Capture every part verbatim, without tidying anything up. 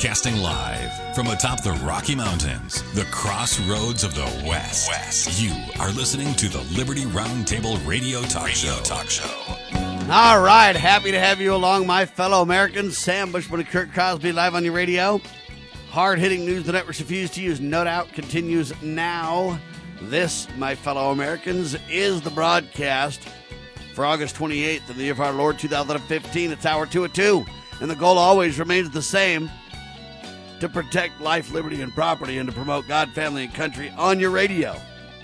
Broadcasting live from atop the Rocky Mountains, the crossroads of the West. West. You are listening to the Liberty Roundtable Radio Talk Radio Show. Talk Show. All right, happy to have you along, my fellow Americans. Sam Bushman and Kurt Crosby live on your radio. Hard-hitting news the networks refuse to use, no doubt, continues now. This, my fellow Americans, is the broadcast for August twenty-eighth in the year of our Lord two thousand fifteen. It's hour two at two, and the goal always remains the same: to protect life, liberty, and property, and to promote God, family, and country on your radio.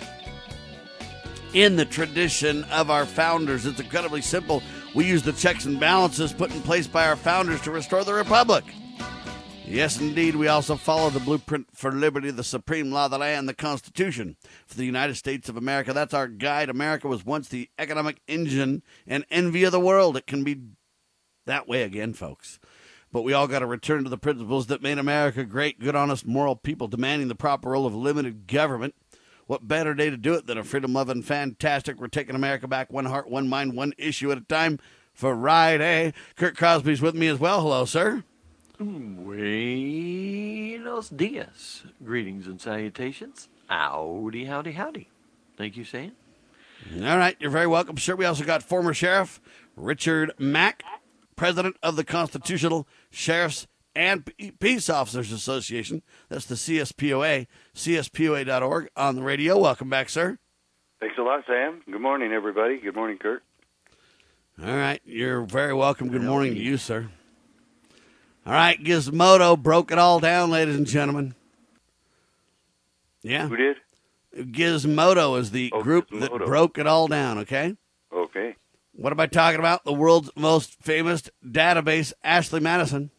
In the tradition of our founders, it's incredibly simple. We use the checks and balances put in place by our founders to restore the republic. Yes, indeed, we also follow the blueprint for liberty, the supreme law of the land, the Constitution for the United States of America. That's our guide. America was once the economic engine and envy of the world. It can be that way again, folks. But we all got to return to the principles that made America great, good, honest, moral people, demanding the proper role of limited government. What better day to do it than a freedom-loving, fantastic, we're taking America back, one heart, one mind, one issue at a time for Friday. Kurt Crosby's with me as well. Hello, sir. Buenos dias. Greetings and salutations. Howdy, howdy, howdy. Thank you, Sam. All right, you're very welcome, sir. We also got former Sheriff Richard Mack, president of the Constitutional Sheriffs and Peace Officers Association. That's the C S P O A, C S P O A dot org on the radio. Welcome back, sir. Thanks a lot, Sam. Good morning, everybody. Good morning, Kurt. All right, you're very welcome. Good morning to you, sir. All right, Gizmodo broke it all down, ladies and gentlemen. Yeah. Who did? Gizmodo is the oh, group Gizmodo. that broke it all down, okay? Okay. What am I talking about? The world's most famous database, Ashley Madison.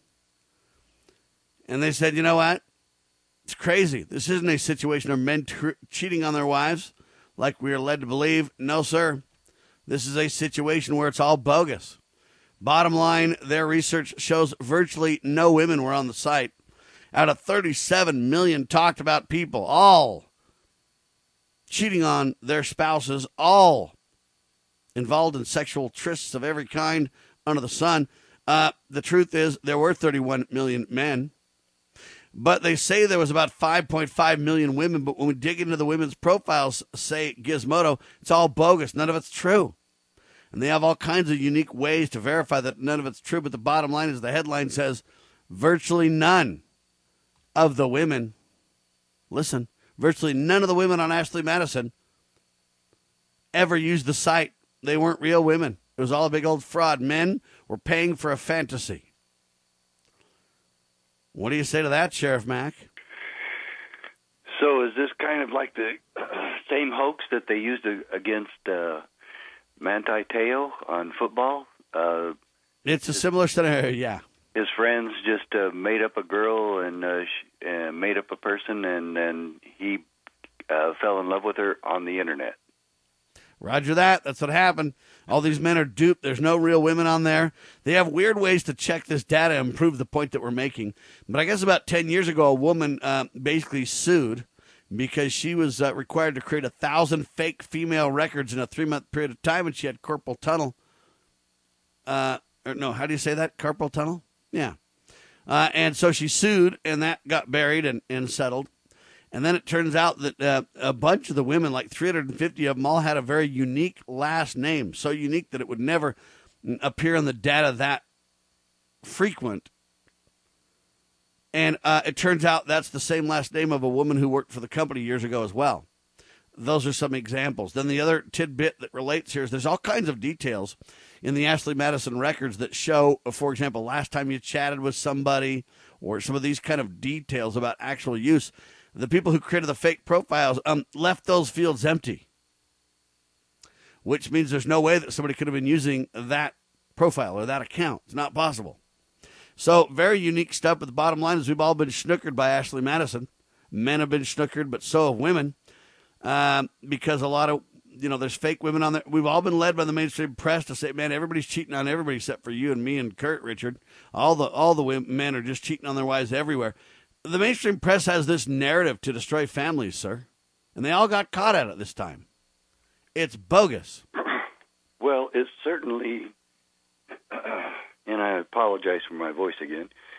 And they said, you know what? It's crazy. This isn't a situation of men tr- cheating on their wives like we are led to believe. No, sir. This is a situation where it's all bogus. Bottom line, their research shows virtually no women were on the site. Out of thirty-seven million talked about people, all cheating on their spouses, all involved in sexual trysts of every kind under the sun. Uh, the truth is there were thirty-one million men, but they say there was about five point five million women. But when we dig into the women's profiles, say Gizmodo, it's all bogus. None of it's true. And they have all kinds of unique ways to verify that none of it's true. But the bottom line is the headline says virtually none of the women, listen, virtually none of the women on Ashley Madison ever used the site. They weren't real women. It was all a big old fraud. Men were paying for a fantasy. What do you say to that, Sheriff Mack? So is this kind of like the uh, same hoax that they used against uh, Manti Te'o on football? Uh, it's a similar scenario, yeah. His friends just uh, made up a girl and uh, sh- uh, made up a person, and then he uh, fell in love with her on the internet. Roger that. That's what happened. All these men are duped. There's no real women on there. They have weird ways to check this data and prove the point that we're making. But I guess about ten years ago, a woman uh, basically sued because she was uh, required to create a thousand fake female records in a three-month period of time, and she had carpal tunnel. Uh, or no, how do you say that? Carpal tunnel? Yeah. Uh, and so she sued, and that got buried and, and settled. And then it turns out that uh, a bunch of the women, like three hundred fifty of them, all had a very unique last name, so unique that it would never appear in the data that frequent. And uh, it turns out that's the same last name of a woman who worked for the company years ago as well. Those are some examples. Then the other tidbit that relates here is there's all kinds of details in the Ashley Madison records that show, for example, last time you chatted with somebody or some of these kind of details about actual use. The people who created the fake profiles um, left those fields empty, which means there's no way that somebody could have been using that profile or that account. It's not possible. So very unique stuff, but the bottom line is we've all been snookered by Ashley Madison. Men have been snookered, but so have women, um, because a lot of, you know, there's fake women on there. We've all been led by the mainstream press to say, man, everybody's cheating on everybody except for you and me and Kurt, Richard. All the all the women, men are just cheating on their wives everywhere. The mainstream press has this narrative to destroy families, sir, and they all got caught at it this time. It's bogus. Well, it's certainly, uh, and I apologize for my voice again,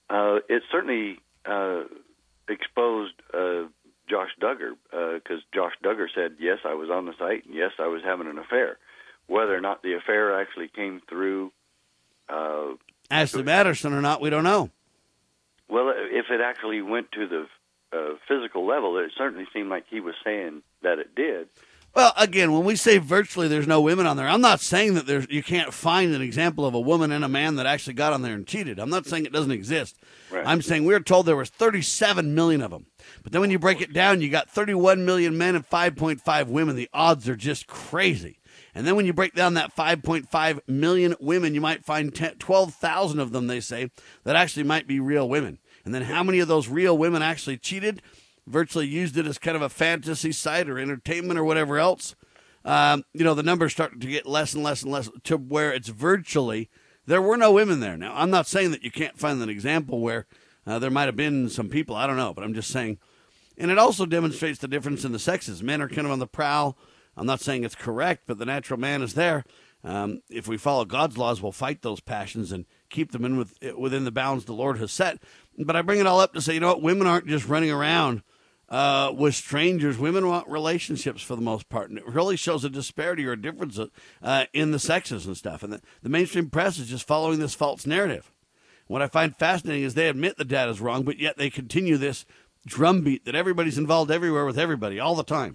Uh, it certainly uh, exposed uh, Josh Duggar, because uh, Josh Duggar said, yes, I was on the site, and yes, I was having an affair. Whether or not the affair actually came through uh, Ashley Madison or not, we don't know. Well, if it actually went to the uh, physical level, it certainly seemed like he was saying that it did. Well, again, when we say virtually there's no women on there, I'm not saying that there's you can't find an example of a woman and a man that actually got on there and cheated. I'm not saying it doesn't exist. Right. I'm saying we were told there was thirty-seven million of them. But then when you break it down, you got thirty-one million men and five point five women. The odds are just crazy. And then when you break down that five point five million women, you might find twelve thousand of them, they say, that actually might be real women. And then how many of those real women actually cheated, virtually used it as kind of a fantasy site or entertainment or whatever else? Um, you know, the numbers start to get less and less and less to where it's virtually, there were no women there. Now, I'm not saying that you can't find an example where uh, there might have been some people. I don't know, but I'm just saying. And it also demonstrates the difference in the sexes. Men are kind of on the prowl. I'm not saying it's correct, but the natural man is there. Um, if we follow God's laws, we'll fight those passions and keep them in with, within the bounds the Lord has set. But I bring it all up to say, you know what? Women aren't just running around uh, with strangers. Women want relationships for the most part. And it really shows a disparity or a difference uh, in the sexes and stuff. And the, the mainstream press is just following this false narrative. What I find fascinating is they admit the data's wrong, but yet they continue this drumbeat that everybody's involved everywhere with everybody all the time.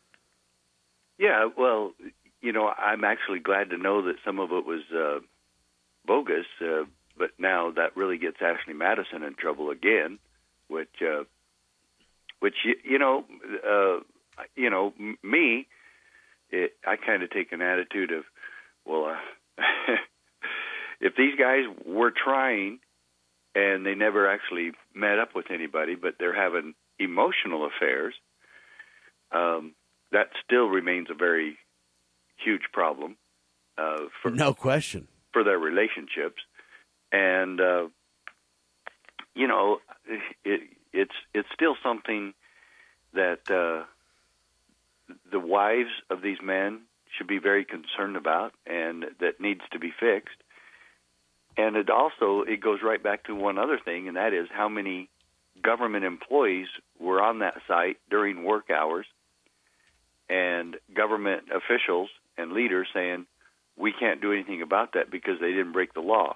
Yeah, well, you know, I'm actually glad to know that some of it was uh, bogus, uh, but now that really gets Ashley Madison in trouble again, which, uh, which you know, uh, you know, m- me, it, I kind of take an attitude of, well, uh, if these guys were trying and they never actually met up with anybody, but they're having emotional affairs, um, that still remains a very huge problem uh, for no question for their relationships, and uh, you know, it, it's it's still something that uh, the wives of these men should be very concerned about, and that needs to be fixed. And it also it goes right back to one other thing, and that is how many government employees were on that site during work hours, and government officials and leaders saying, we can't do anything about that because they didn't break the law.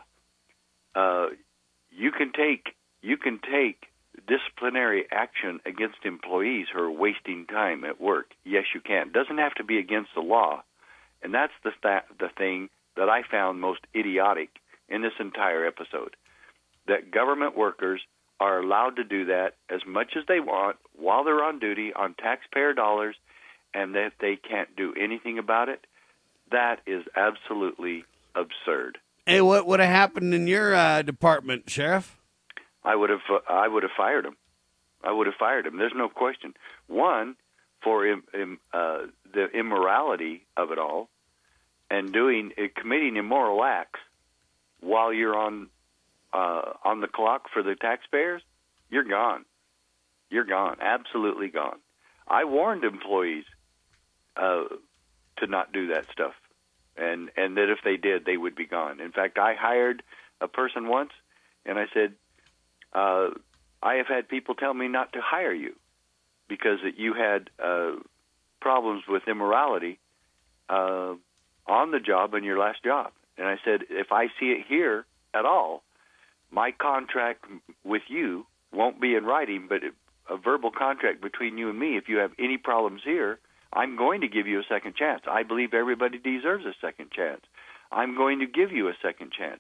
Uh, you can take you can take disciplinary action against employees who are wasting time at work. Yes, you can. It doesn't have to be against the law. And that's the th- the thing that I found most idiotic in this entire episode, that government workers are allowed to do that as much as they want while they're on duty on taxpayer dollars, and that they can't do anything about it. That is absolutely absurd. Hey, what would have happened in your uh, department, Sheriff? I would have uh, I would have fired him. I would have fired him. There's no question. One, for im, im, uh, the immorality of it all, and doing uh, committing immoral acts while you're on uh, on the clock for the taxpayers. You're gone. You're gone. Absolutely gone. I warned employees uh, to not do that stuff, and and that if they did, they would be gone. In fact, I hired a person once, and I said, uh, I have had people tell me not to hire you because that you had uh, problems with immorality uh, on the job in your last job. And I said, if I see it here at all, my contract with you won't be in writing, but a verbal contract between you and me. If you have any problems here, I'm going to give you a second chance. I believe everybody deserves a second chance. I'm going to give you a second chance.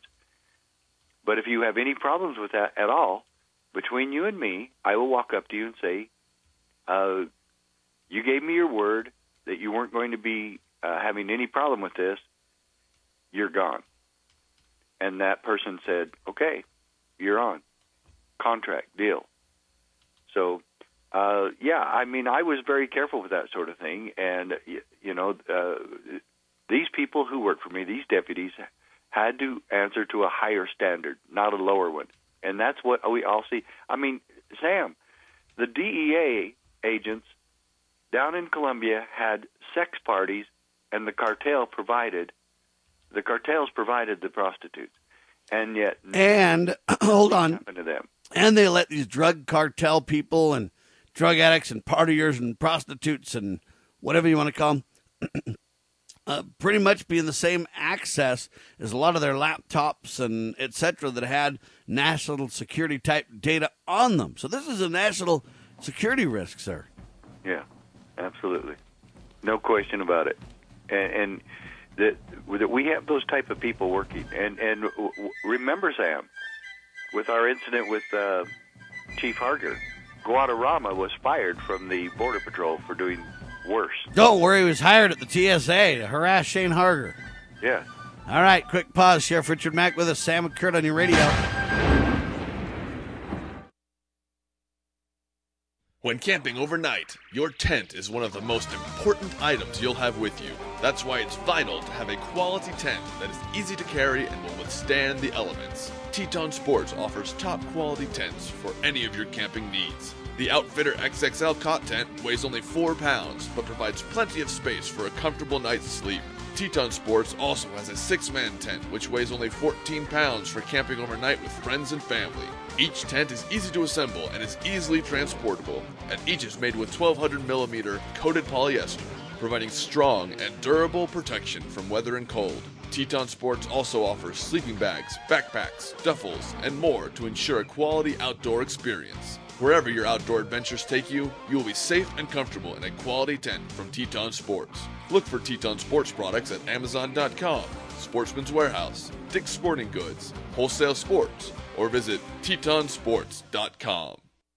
But if you have any problems with that at all, between you and me, I will walk up to you and say, uh, you gave me your word that you weren't going to be uh, having any problem with this. You're gone. And that person said, okay, you're on. Contract, deal. So, uh, yeah, I mean, I was very careful with that sort of thing. And, you know, uh, these people who work for me, these deputies, had to answer to a higher standard, not a lower one. And that's what we all see. I mean, Sam, the D E A agents down in Colombia had sex parties, and the cartel provided, the cartels provided the prostitutes. and yet And hold on, happened to them. and they let these drug cartel people and drug addicts and partiers and prostitutes and whatever you want to call them uh, pretty much be in the same access as a lot of their laptops and et cetera that had national security type data on them. So this is a national security risk, sir. Yeah, absolutely. No question about it. And, and that, that we have those type of people working. And, and w- remember, Sam, with our incident with uh, Chief Harger, Guadarrama was fired from the Border Patrol for doing worse. Don't worry, he was hired at the T S A to harass Shane Harger. Yeah. All right, quick pause. Sheriff Richard Mack with us, Sam and Kurt on your radio. When camping overnight, your tent is one of the most important items you'll have with you. That's why it's vital to have a quality tent that is easy to carry and will withstand the elements. Teton Sports offers top quality tents for any of your camping needs. The Outfitter X X L cot tent weighs only four pounds, but provides plenty of space for a comfortable night's sleep. Teton Sports also has a six-man tent, which weighs only fourteen pounds for camping overnight with friends and family. Each tent is easy to assemble and is easily transportable, and each is made with twelve hundred millimeter coated polyester, providing strong and durable protection from weather and cold. Teton Sports also offers sleeping bags, backpacks, duffels, and more to ensure a quality outdoor experience. Wherever your outdoor adventures take you, you will be safe and comfortable in a quality tent from Teton Sports. Look for Teton Sports products at Amazon dot com, Sportsman's Warehouse, Dick's Sporting Goods, Wholesale Sports, or visit Teton Sports dot com.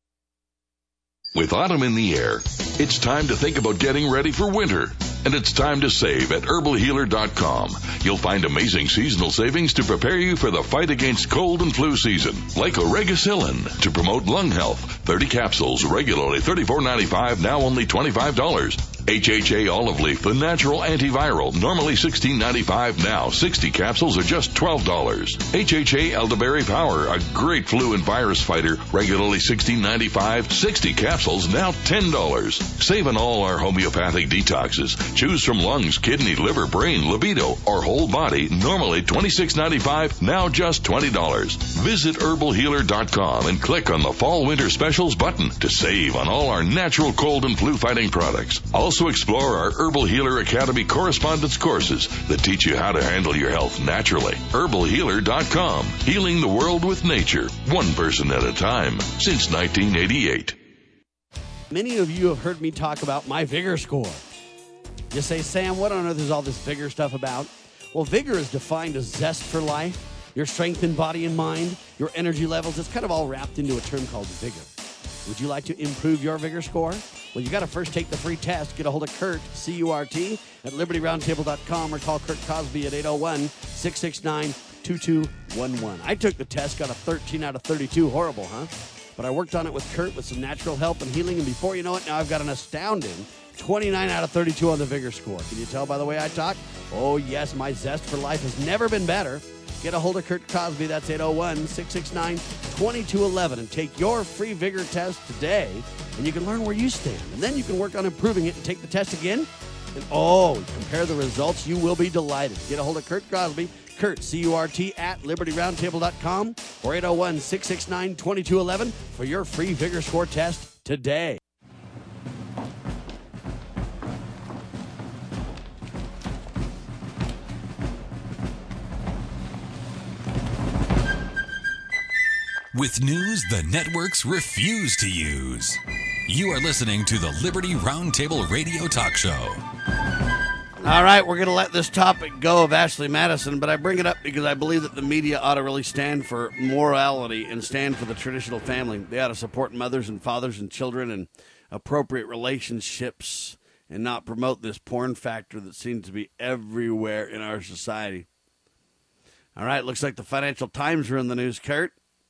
With autumn in the air, it's time to think about getting ready for winter. And it's time to save at herbal healer dot com. You'll find amazing seasonal savings to prepare you for the fight against cold and flu season. Like Oregacillin to promote lung health. thirty capsules, regularly thirty-four ninety-five, now only twenty-five dollars. H H A Olive Leaf, the natural antiviral, normally sixteen ninety-five, now sixty capsules are just twelve dollars. H H A Elderberry Power, a great flu and virus fighter, regularly sixteen ninety-five, sixty capsules, now ten dollars. Save on all our homeopathic detoxes. Choose from lungs, kidney, liver, brain, libido, or whole body, normally twenty-six ninety-five, now just twenty dollars. Visit herbal healer dot com and click on the Fall Winter Specials button to save on all our natural cold and flu fighting products. Also explore our Herbal Healer Academy correspondence courses that teach you how to handle your health naturally. herbal healer dot com, healing the world with nature, one person at a time, since nineteen eighty-eight. Many of you have heard me talk about my Vigor Score. You say, Sam, what on earth is all this Vigor stuff about? Well, Vigor is defined as zest for life, your strength in body and mind, your energy levels. It's kind of all wrapped into a term called Vigor. Would you like to improve your Vigor Score? Well, you got to first take the free test. Get a hold of Kurt, C U R T, at liberty roundtable dot com or call Kurt Cosby at eight oh one, six six nine, two two one one. I took the test, got a thirteen out of thirty-two. Horrible, huh? But I worked on it with Kurt with some natural help and healing, and before you know it, now I've got an astounding twenty-nine out of thirty-two on the Vigor Score. Can you tell by the way I talk? Oh, yes, my zest for life has never been better. Get a hold of Kurt Cosby. That's eight oh one, six six nine, two two one one and take your free Vigor test today, and you can learn where you stand. And then you can work on improving it and take the test again. And, oh, compare the results. You will be delighted. Get a hold of Kurt Cosby, Kurt, C U R T, at liberty roundtable dot com or eight oh one, six six nine, two two one one for your free Vigor Score test today. With news the networks refuse to use. You are listening to the Liberty Roundtable Radio Talk Show. All right, we're going to let this topic go of Ashley Madison, but I bring it up because I believe that the media ought to really stand for morality and stand for the traditional family. They ought to support mothers and fathers and children and appropriate relationships and not promote this porn factor that seems to be everywhere in our society. All right, looks like the Financial Times are in the news, Kurt.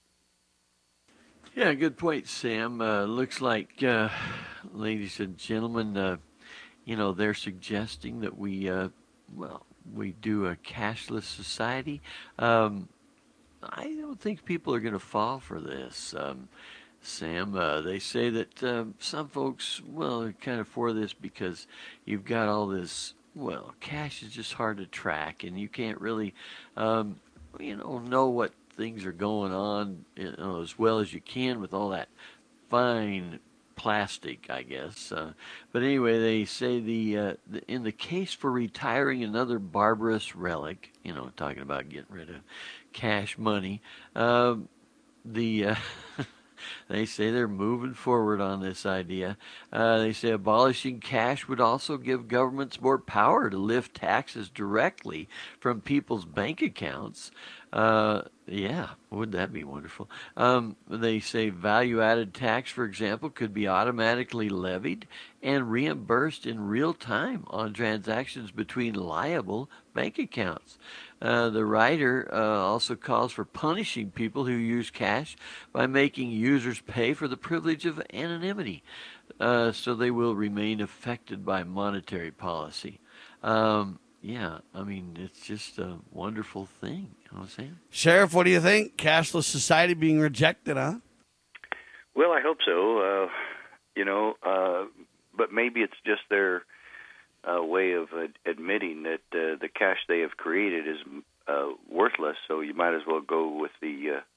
Yeah, good point, Sam. Uh, looks like, uh, ladies and gentlemen, uh, you know, they're suggesting that we, uh, well, we do a cashless society. Um, I don't think people are going to fall for this, um, Sam. Uh, they say that uh, some folks, well, are kind of for this because you've got all this, well, cash is just hard to track, and you can't really... Um, you know, know what things are going on, you know, as well as you can with all that fine plastic, I guess. Uh, but anyway, they say the, uh, the in the case for retiring another barbarous relic, you know, talking about getting rid of cash money, uh, the uh, they say they're moving forward on this idea. Uh, they say abolishing cash would also give governments more power to lift taxes directly from people's bank accounts. Uh, yeah, would that be wonderful? Um, they say value-added tax, for example, could be automatically levied and reimbursed in real time on transactions between liable bank accounts. Uh, the writer uh, also calls for punishing people who use cash by making users pay for the privilege of anonymity, uh, so they will remain affected by monetary policy. Um, yeah, I mean, it's just a wonderful thing. You know what I'm saying? Sheriff, what do you think? Cashless society being rejected, huh? Well, I hope so. Uh, you know, uh, but maybe it's just their uh, way of uh, admitting that uh, the cash they have created is uh, worthless. So you might as well go with the uh,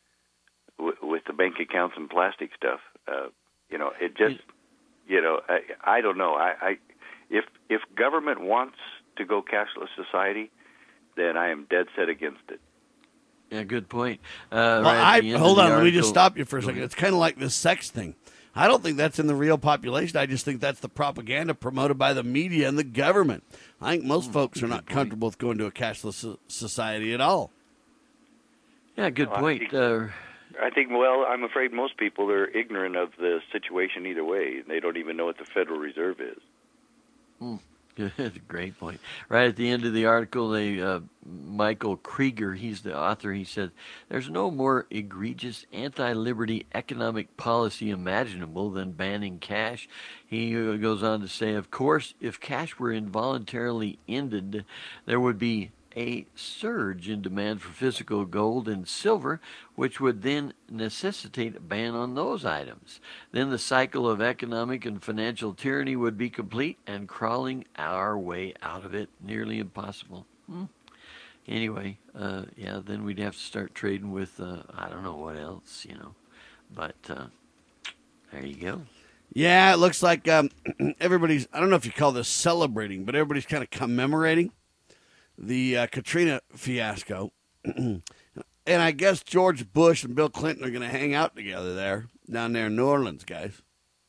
w- with the bank accounts and plastic stuff. Uh, you know, it just, you know, I, I don't know. I, I if if government wants to go cashless society, then I am dead set against it. Yeah, good point. Uh, well, right I hold on. article, Let me just stop you for a second. It's kind of like this sex thing. I don't think that's in the real population. I just think that's the propaganda promoted by the media and the government. I think most mm, folks are not comfortable with going to a cashless society at all. Yeah, good well, point. I think, uh, I think, well, I'm afraid most people are ignorant of the situation either way. They don't even know what the Federal Reserve is. Mm. Good, great point. Right at the end of the article, they uh, Michael Krieger, he's the author, he said, there's no more egregious anti-liberty economic policy imaginable than banning cash. He goes on to say, of course, if cash were involuntarily ended, there would be a surge in demand for physical gold and silver, which would then necessitate a ban on those items. Then the cycle of economic and financial tyranny would be complete and crawling our way out of it nearly impossible. Hmm. Anyway, uh, yeah, then we'd have to start trading with, uh, I don't know what else, you know. But uh, there you go. Yeah, it looks like um, everybody's, I don't know if you call this celebrating, but everybody's kind of commemorating the uh, Katrina fiasco. And I guess George Bush and Bill Clinton are going to hang out together there, down there in New Orleans, guys.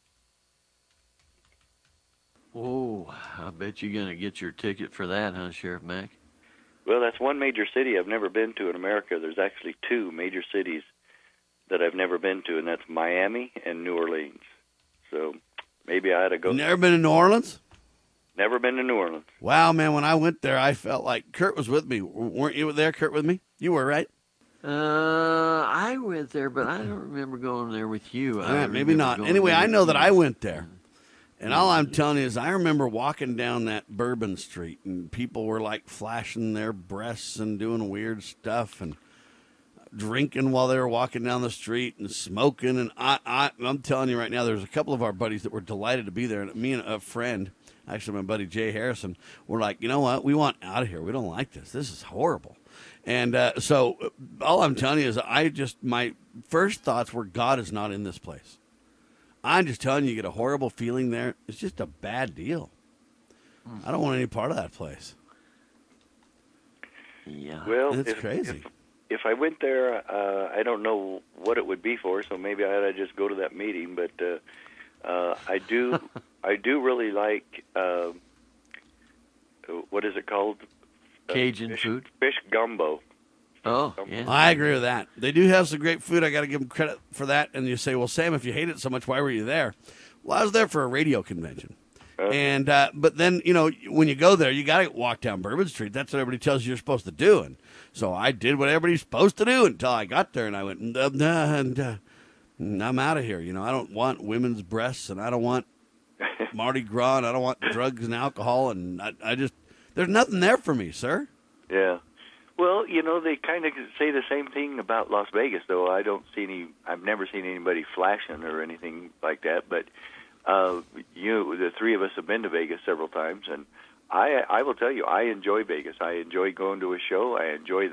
Oh, I bet you're going to get your ticket for that, huh, Sheriff Mack? Well, that's one major city I've never been to in America. There's actually two major cities that I've never been to, and that's Miami and New Orleans. So maybe I ought to go. Never been to New Orleans? Never been to New Orleans. Wow, man, when I went there, I felt like Kurt was with me. Weren't you there, Kurt, with me? You were, right? Uh, I went there, but I don't remember going there with you. All right, maybe not. Anyway, I know that I went there. And all I'm telling you is I remember walking down that Bourbon Street, and people were, like, flashing their breasts and doing weird stuff and drinking while they were walking down the street and smoking. And I, I, I'm telling you right now, there's a couple of our buddies that were delighted to be there. And me and a friend, actually my buddy Jay Harrison, were like, you know what? We want out of here. We don't like this. This is horrible. And uh, so all I'm telling you is I just, my first thoughts were God is not in this place. I'm just telling you, you get a horrible feeling there. It's just a bad deal. I don't want any part of that place. Yeah. Well, it's if, crazy. If, if I went there, uh, I don't know what it would be for, so maybe I ought to just go to that meeting. But uh, uh, I do, I do really like, uh, what is it called? Cajun uh, fish, food? Fish gumbo. Oh, yeah. I agree with that. They do have some great food. I got to give them credit for that. And you say, well, Sam, if you hate it so much, why were you there? Well, I was there for a radio convention. Uh, and uh, but then, you know, when you go there, you got to walk down Bourbon Street. That's what everybody tells you you're supposed to do. And so I did what everybody's supposed to do until I got there. And I went, nah, nah, nah, I'm out of here. You know, I don't want women's breasts, and I don't want Mardi Gras, and I don't want drugs and alcohol. And I, I just, there's nothing there for me, sir. Yeah. Well, you know, they kind of say the same thing about Las Vegas, though. I don't see any, I've never seen anybody flashing or anything like that. But uh, you, the three of us have been to Vegas several times, and I, I will tell you, I enjoy Vegas. I enjoy going to a show. I enjoy the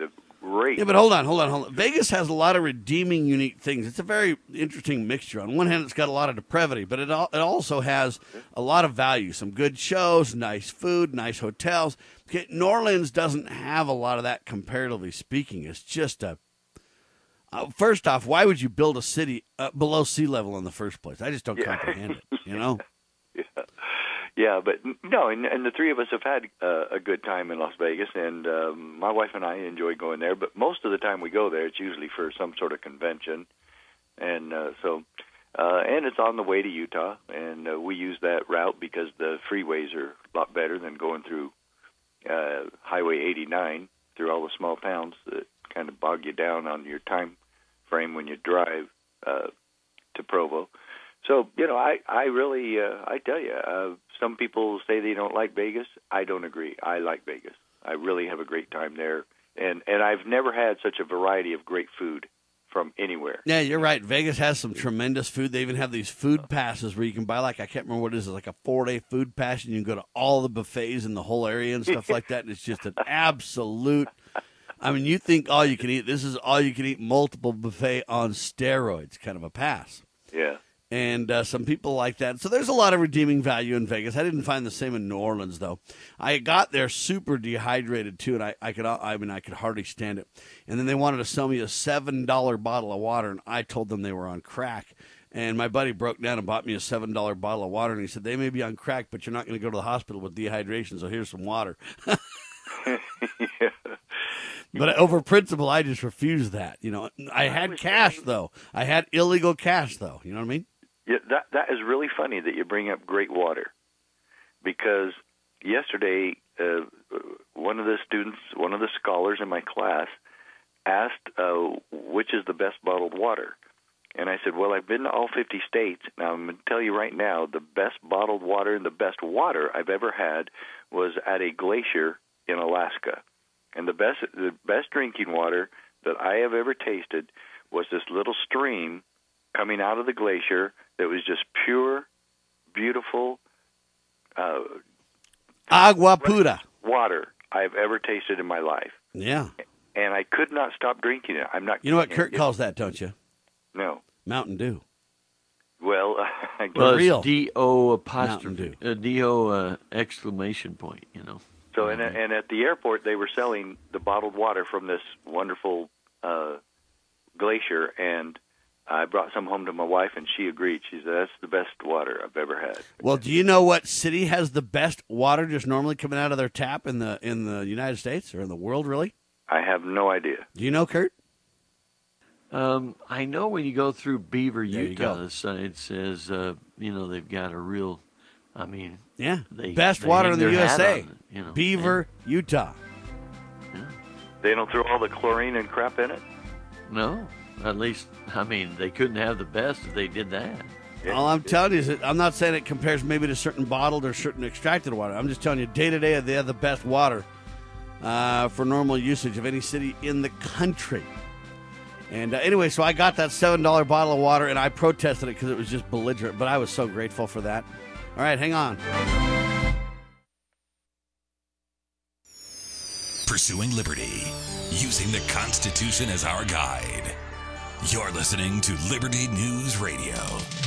great. Yeah, but hold on, hold on, hold on. Vegas has a lot of redeeming, unique things. It's a very interesting mixture. On one hand, it's got a lot of depravity, but it al- it also has a lot of value. Some good shows, nice food, nice hotels. Okay, New Orleans doesn't have a lot of that, comparatively speaking. It's just a uh, first off, why would you build a city uh, below sea level in the first place? I just don't Yeah. comprehend it. You know. Yeah. Yeah, but no, and, and the three of us have had uh, a good time in Las Vegas, and um, my wife and I enjoy going there. But most of the time we go there, it's usually for some sort of convention, and uh, so uh, and it's on the way to Utah, and uh, we use that route because the freeways are a lot better than going through uh, Highway eighty-nine through all the small towns that kind of bog you down on your time frame when you drive uh, to Provo. So, you know, I, I really, uh, I tell you, uh, some people say they don't like Vegas. I don't agree. I like Vegas. I really have a great time there. And, and I've never had such a variety of great food from anywhere. Yeah, you're right. Vegas has some tremendous food. They even have these food passes where you can buy, like, I can't remember what it is, like a four-day food pass, and you can go to all the buffets in the whole area and stuff like that. And it's just an absolute, I mean, you think all you can eat. This is all you can eat, multiple buffet on steroids kind of a pass. Yeah. And uh, some people like that. So there's a lot of redeeming value in Vegas. I didn't find the same in New Orleans, though. I got there super dehydrated, too, and I, I could I mean, I could hardly stand it. And then they wanted to sell me a seven dollar bottle of water, and I told them they were on crack. And my buddy broke down and bought me a seven dollar bottle of water, and he said, they may be on crack, but you're not going to go to the hospital with dehydration, so here's some water. Yeah. But over principle, I just refused that. You know, I had cash, though. I had illegal cash, though. You know what I mean? Yeah, that that is really funny that you bring up great water, because yesterday uh, one of the students, one of the scholars in my class, asked uh, which is the best bottled water, and I said, well, I've been to all fifty states. Now I'm going to tell you right now, the best bottled water and the best water I've ever had was at a glacier in Alaska, and the best the best drinking water that I have ever tasted was this little stream coming out of the glacier that was just pure, beautiful uh, agua pura water I've ever tasted in my life. Yeah. And I could not stop drinking it. I'm not. You know what Kurt it, calls that, don't you? No. Mountain Dew. Well, I guess. Well, real. it's D O Mountain apostrophe, uh, D O uh, exclamation point, you know. So, and, and at the airport, they were selling the bottled water from this wonderful uh, glacier, and I brought some home to my wife, and she agreed. She said, that's the best water I've ever had. Well, do you know what city has the best water just normally coming out of their tap in the in the United States or in the world, really? I have no idea. Do you know, Kurt? Um, I know when you go through Beaver, There you Utah, go. the side says, uh, you know, they've got a real, I mean, Yeah. They- best they water hang in the their U S hat A. on it, you know. Beaver, Utah. They don't throw all the chlorine and crap in it? no, at least, I mean, they couldn't have the best if they did that. All I'm telling you is that I'm not saying it compares maybe to certain bottled or certain extracted water. I'm just telling you, day to day, they have the best water uh, for normal usage of any city in the country. And uh, anyway, so I got that seven dollar bottle of water, and I protested it because it was just belligerent, but I was so grateful for that. All right, hang on. Pursuing liberty, using the Constitution as our guide. You're listening to Liberty News Radio.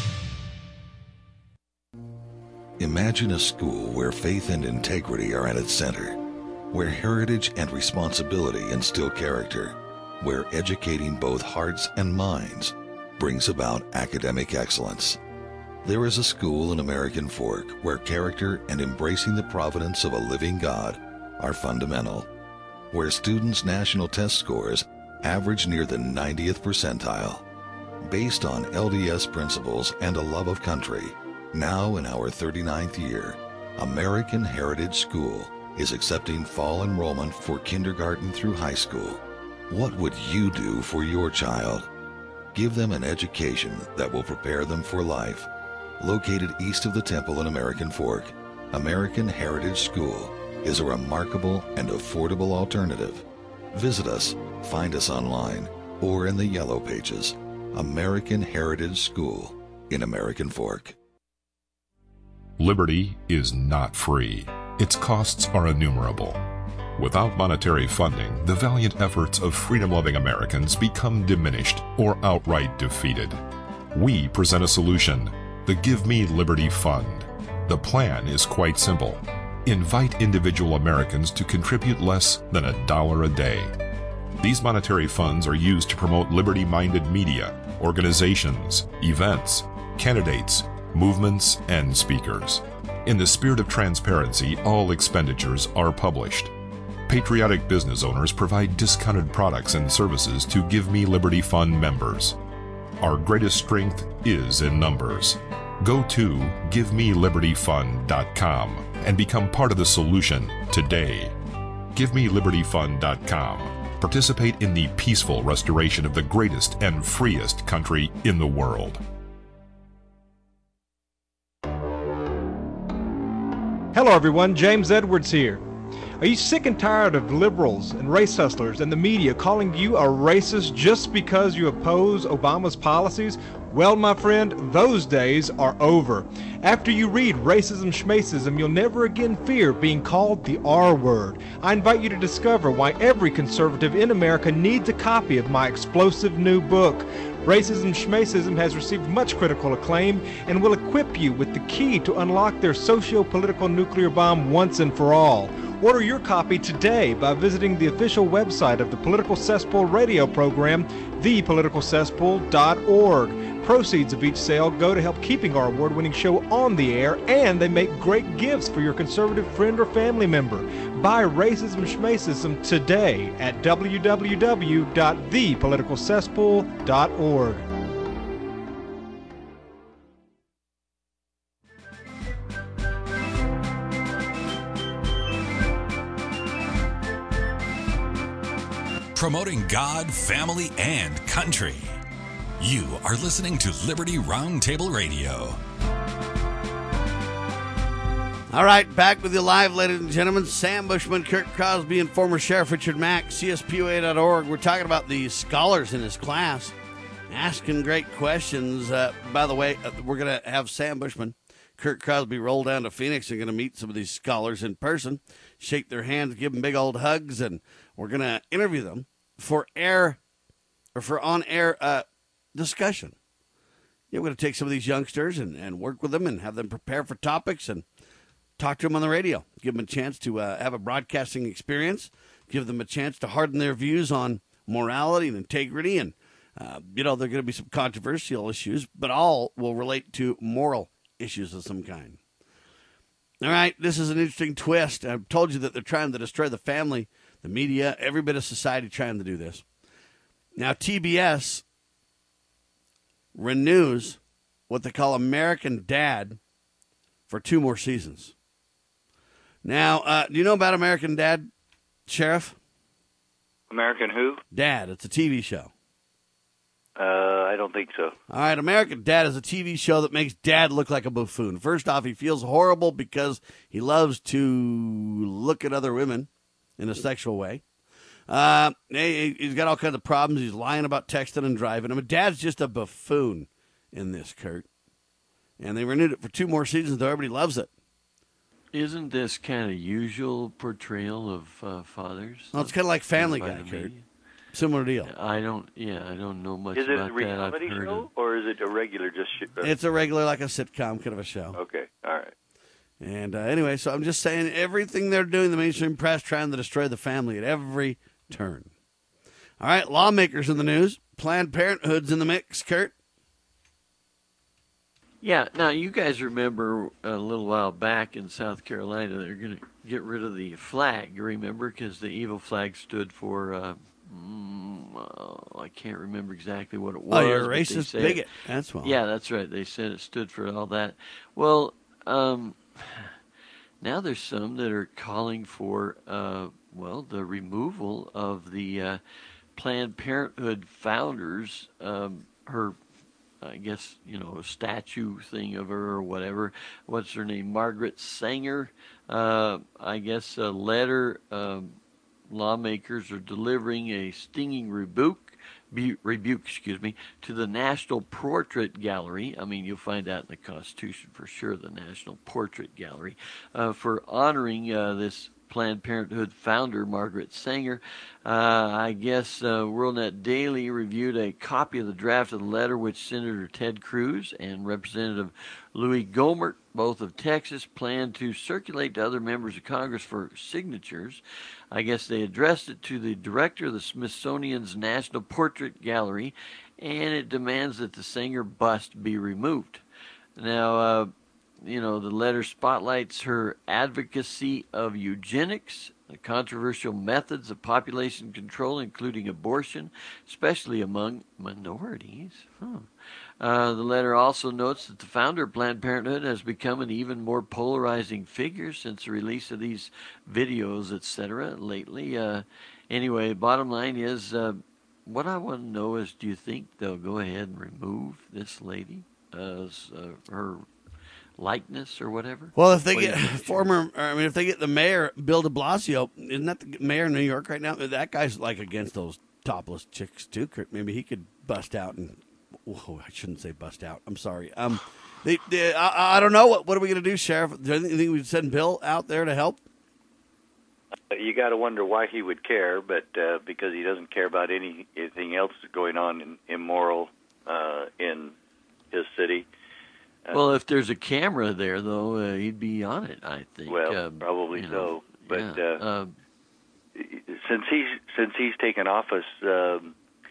Imagine a school where faith and integrity are at its center, where heritage and responsibility instill character, where educating both hearts and minds brings about academic excellence. There is a school in American Fork where character and embracing the providence of a living God are fundamental, where students' national test scores average near the ninetieth percentile. Based on L D S principles and a love of country, now in our thirty-ninth year, American Heritage School is accepting fall enrollment for kindergarten through high school. What would you do for your child? Give them an education that will prepare them for life. Located east of the temple in American Fork, American Heritage School is a remarkable and affordable alternative. Visit us, find us online, or in the Yellow Pages. American Heritage School in American Fork. Liberty is not free. Its costs are innumerable. Without monetary funding, the valiant efforts of freedom-loving Americans become diminished or outright defeated. We present a solution, the Give Me Liberty Fund. The plan is quite simple. Invite individual Americans to contribute less than a dollar a day. These monetary funds are used to promote liberty-minded media, organizations, events, candidates, movements, and speakers. In the spirit of transparency, all expenditures are published. Patriotic business owners provide discounted products and services to Give Me Liberty Fund members. Our greatest strength is in numbers. Go to give me liberty fund dot com and become part of the solution today. give me liberty fund dot com. Participate in the peaceful restoration of the greatest and freest country in the world. Hello everyone, James Edwards here. Are you sick and tired of liberals and race hustlers and the media calling you a racist just because you oppose Obama's policies? Well, my friend, those days are over. After you read Racism Schmacism, you'll never again fear being called the R word. I invite you to discover why every conservative in America needs a copy of my explosive new book. Racism Schmacism has received much critical acclaim and will equip you with the key to unlock their socio-political nuclear bomb once and for all. Order your copy today by visiting the official website of the Political Cesspool radio program, the political cesspool dot org. Proceeds of each sale go to help keeping our award-winning show on the air, and they make great gifts for your conservative friend or family member. Buy Racism Schmacism today at w w w dot the political cesspool dot org. Promoting God, family, and country. You are listening to Liberty Roundtable Radio. All right, back with you live, ladies and gentlemen. Sam Bushman, Kurt Crosby, and former Sheriff Richard Mack, C S P O A dot org. We're talking about the scholars in his class, asking great questions. Uh, by the way, uh, we're going to have Sam Bushman, Kurt Crosby roll down to Phoenix and going to meet some of these scholars in person, shake their hands, give them big old hugs, and we're going to interview them for air or for on-air uh, discussion. Yeah, we're going to take some of these youngsters and, and work with them and have them prepare for topics and talk to them on the radio. Give them a chance to uh, have a broadcasting experience. Give them a chance to harden their views on morality and integrity. And, uh, you know, there are going to be some controversial issues, but all will relate to moral issues of some kind. All right, this is an interesting twist. I've told you that they're trying to destroy the family, the media, every bit of society trying to do this. Now, T B S renews what they call American Dad for two more seasons. Now, uh, do you know about American Dad, Sheriff? American who? Dad. It's a T V show. Uh, I don't think so. All right, American Dad is a T V show that makes Dad look like a buffoon. First off, he feels horrible because he loves to look at other women in a sexual way. Uh, he, he's got all kinds of problems. He's lying about texting and driving. I mean, Dad's just a buffoon in this, Kurt. And they renewed it for two more seasons, though everybody loves it. Isn't this kind of usual portrayal of uh, fathers? Well, it's kind of like Family Guy, Kurt. Similar deal. I don't, yeah, I don't know much is it about a reality that. I've heard show, of... or is it a regular just sh- uh, It's a regular, like a sitcom kind of a show. Okay, all right. And uh, anyway, so I'm just saying everything they're doing, the mainstream press trying to destroy the family at every turn. All right, lawmakers in the news. Planned Parenthood's in the mix, Kurt. Yeah, now you guys remember a little while back in South Carolina, they're going to get rid of the flag, you remember? Because the evil flag stood for, uh, mm, uh, I can't remember exactly what it was. Oh, you're a racist bigot. It, that's why. Yeah, that's right. They said it stood for all that. Well, um, now there's some that are calling for, uh, well, the removal of the uh, Planned Parenthood founders, um, her I guess, you know, a statue thing of her or whatever. What's her name? Margaret Sanger. Uh, I guess a letter um, lawmakers are delivering a stinging rebuke, bu- rebuke, excuse me, to the National Portrait Gallery. I mean, you'll find that in the Constitution for sure, the National Portrait Gallery, uh, for honoring uh, this Planned Parenthood founder Margaret Sanger. Uh, I guess uh, WorldNet Daily reviewed a copy of the draft of the letter which Senator Ted Cruz and Representative Louis Gohmert, both of Texas, planned to circulate to other members of Congress for signatures. I guess they addressed it to the director of the Smithsonian's National Portrait Gallery, and it demands that the Sanger bust be removed. Now, uh, you know, the letter spotlights her advocacy of eugenics, the controversial methods of population control, including abortion, especially among minorities. Huh. Uh, the letter also notes that the founder of Planned Parenthood has become an even more polarizing figure since the release of these videos, et cetera, lately. Uh, anyway, bottom line is, uh, what I want to know is, do you think they'll go ahead and remove this lady, uh, uh, her likeness or whatever? Well, if they what get former, I mean, if they get the mayor, Bill de Blasio, isn't that the mayor of New York right now? That guy's like against those topless chicks too. Maybe he could bust out and. Whoa, I shouldn't say bust out. I'm sorry. Um, they, they, I, I don't know. What What are we going to do, Sheriff? Do you think we'd send Bill out there to help? You got to wonder why he would care, but uh, because he doesn't care about any, anything else going on in, immoral uh, in his city. Uh, well, if there's a camera there, though, uh, he'd be on it, I think. Well, um, probably you so. know, But yeah. uh, uh, since he's since he's taken office, um,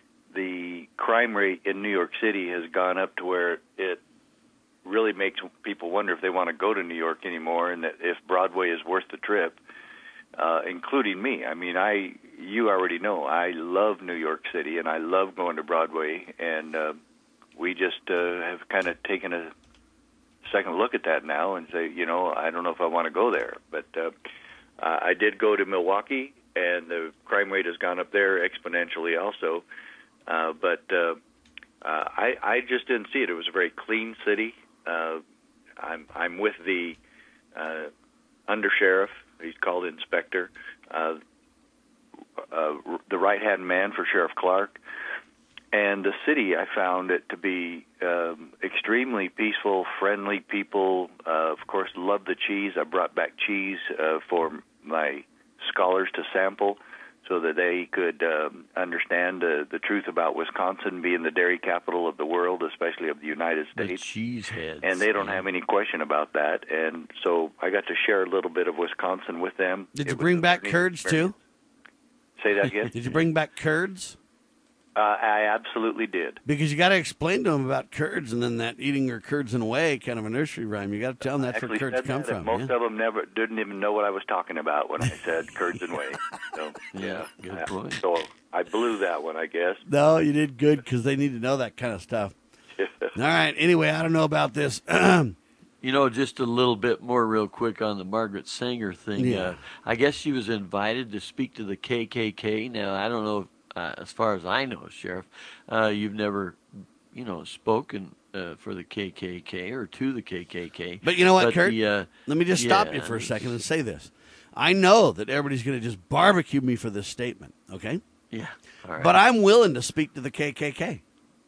the crime rate in New York City has gone up to where it really makes people wonder if they want to go to New York anymore, and that if Broadway is worth the trip. Uh, including me. I mean, I you already know I love New York City, and I love going to Broadway, and uh, we just uh, have kind of taken a second look at that now and say, you know, I don't know if I want to go there. But uh, uh, I did go to Milwaukee, and the crime rate has gone up there exponentially also. Uh, but uh, uh, I, I just didn't see it. It was a very clean city. Uh, I'm, I'm with the uh, undersheriff. He's called inspector, uh, uh, the right-hand man for Sheriff Clark. And the city, I found it to be um, extremely peaceful, friendly people. Uh, of course, love the cheese. I brought back cheese uh, for my scholars to sample so that they could um, understand uh, the truth about Wisconsin being the dairy capital of the world, especially of the United States. The cheese heads. And they don't yeah. have any question about that. And so I got to share a little bit of Wisconsin with them. Did It you was bring a back learning curds, too? experience. Say that again? Did you bring back curds? Uh, I absolutely did. Because you got to explain to them about curds, and then that eating your curds in a way, kind of a nursery rhyme. You got to tell them that's I where actually curds said come that, from. and most yeah. of them never didn't even know what I was talking about when I said curds and whey. So, Yeah, good yeah. point. So I blew that one, I guess. No, you did good because they need to know that kind of stuff. All right. Anyway, I don't know about this. You know, just a little bit more real quick on the Margaret Sanger thing. Yeah. Uh, I guess she was invited to speak to the K K K. Now, I don't know, uh, as far as I know, Sheriff, uh, you've never, you know, spoken uh, for the K K K or to the K K K. But you know what, But Kurt? the, uh, Let me just stop yeah, you for a second and say this. I know that everybody's going to just barbecue me for this statement, okay? Yeah. All right. But I'm willing to speak to the K K K.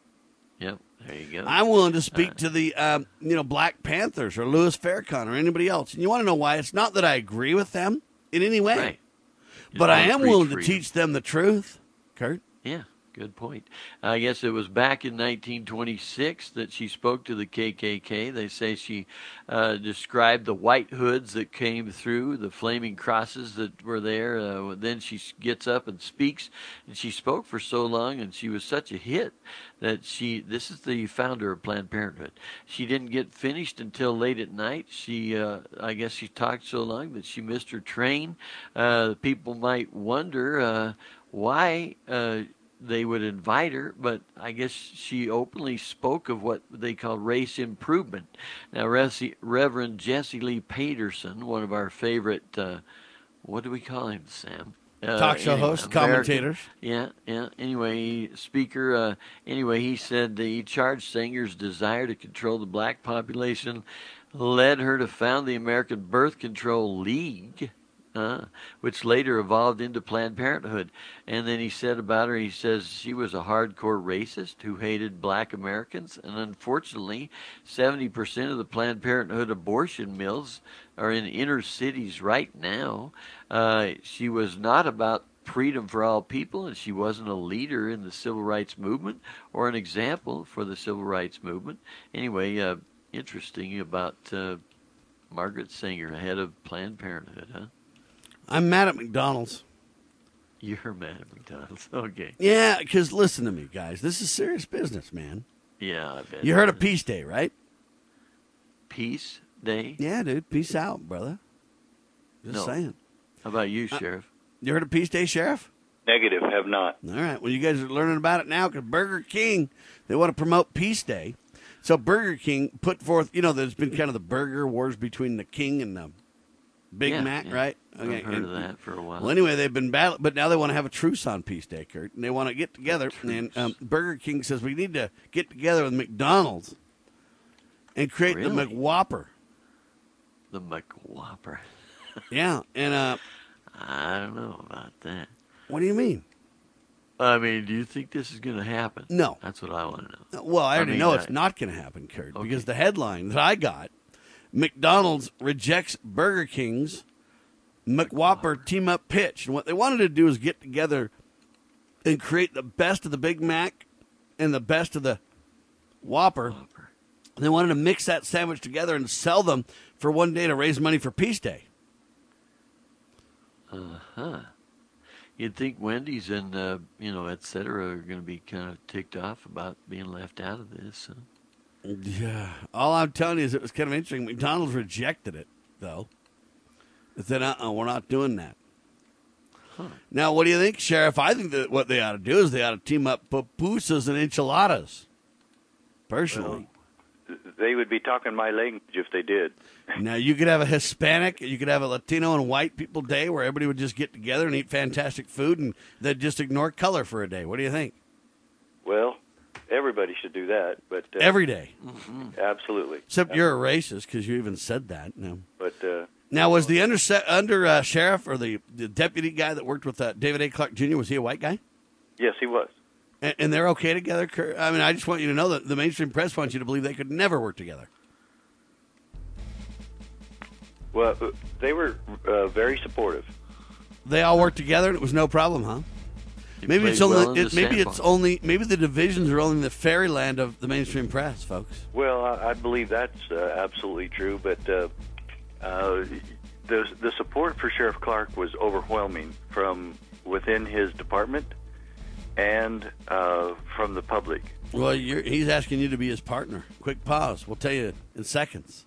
Yep. There you go. I'm willing to speak to the, um, you know, Black Panthers or Louis Farrakhan or anybody else. And you want to know why? It's not that I agree with them in any way, Right. but Just I wanna am preach willing to freedom. teach them the truth, Kurt. Yeah, good point. I guess it was back in nineteen twenty-six that she spoke to the K K K. They say she uh, described the white hoods that came through, the flaming crosses that were there. Uh, then she gets up and speaks, and she spoke for so long, and she was such a hit that she, this is the founder of Planned Parenthood. She didn't get finished until late at night. She, uh, I guess she talked so long that she missed her train. Uh, people might wonder uh, why uh, they would invite her, but I guess she openly spoke of what they call race improvement. Now, Reverend Jesse Lee Peterson, one of our favorite, uh, what do we call him, Sam? Uh, Talk show anyway, hosts, American- commentators. Yeah, yeah. Anyway, speaker, uh, anyway, he said that he charged Sanger's desire to control the black population led her to found the American Birth Control League. Uh, which later evolved into Planned Parenthood. And then he said about her, he says she was a hardcore racist who hated black Americans. And unfortunately, seventy percent of the Planned Parenthood abortion mills are in inner cities right now. Uh, she was not about freedom for all people, and she wasn't a leader in the civil rights movement or an example for the civil rights movement. Anyway, uh, interesting about uh, Margaret Sanger, head of Planned Parenthood, huh? I'm mad at McDonald's. You're mad at McDonald's. Okay. Yeah, because listen to me, guys. This is serious business, man. Yeah, I bet. You heard of Peace Day, right? Peace Day? Yeah, dude. Peace out, brother. Just no. saying. How about you, uh, Sheriff? You heard of Peace Day, Sheriff? Negative, have not. All right. Well, you guys are learning about it now because Burger King, they want to promote Peace Day. So Burger King put forth, you know, there's been kind of the burger wars between the King and the Big yeah, Mac, yeah. right? Okay. I've heard and, of that for a while. Well, anyway, they've been battling, but now they want to have a truce on Peace Day, Kurt. And they want to get together. And um, Burger King says we need to get together with McDonald's and create really? the McWhopper. The McWhopper. Yeah, and uh, I don't know about that. What do you mean? I mean, do you think this is going to happen? No. That's what I want to know. Well, I already I mean, know I, it's not going to happen, Kurt, okay. because the headline that I got, McDonald's rejects Burger King's McWhopper team-up pitch. And what they wanted to do is get together and create the best of the Big Mac and the best of the Whopper. Whopper. And they wanted to mix that sandwich together and sell them for one day to raise money for Peace Day. Uh-huh. You'd think Wendy's and, uh, you know, et cetera, are going to be kind of ticked off about being left out of this. Huh? Yeah. All I'm telling you is it was kind of interesting. McDonald's rejected it, though. They said, uh-uh, we're not doing that. Huh. Now, what do you think, Sheriff? I think that what they ought to do is they ought to team up pupusas and enchiladas, personally. Well, they would be talking my language if they did. Now, you could have a Hispanic, you could have a Latino and white people day where everybody would just get together and eat fantastic food, and they'd just ignore color for a day. What do you think? Well, everybody should do that, but uh, every day. Mm-hmm. Absolutely. Except absolutely. You're a racist because you even said that. No. But uh, now, was the under under uh, sheriff or the, the deputy guy that worked with uh, David A. Clark Junior Was he a white guy? Yes, he was. And, and they're okay together, Kurt? I mean, I just want you to know that the mainstream press wants you to believe they could never work together. Well, they were uh, very supportive. They all worked together, and it was no problem, huh? He maybe it's only well it, maybe sandbox. it's only maybe the divisions are only in the fairyland of the mainstream press, folks. Well, I, I believe that's uh, absolutely true, but uh, uh, the the support for Sheriff Clark was overwhelming from within his department and uh, from the public. Well, you're, he's asking you to be his partner. Quick pause. We'll tell you in seconds.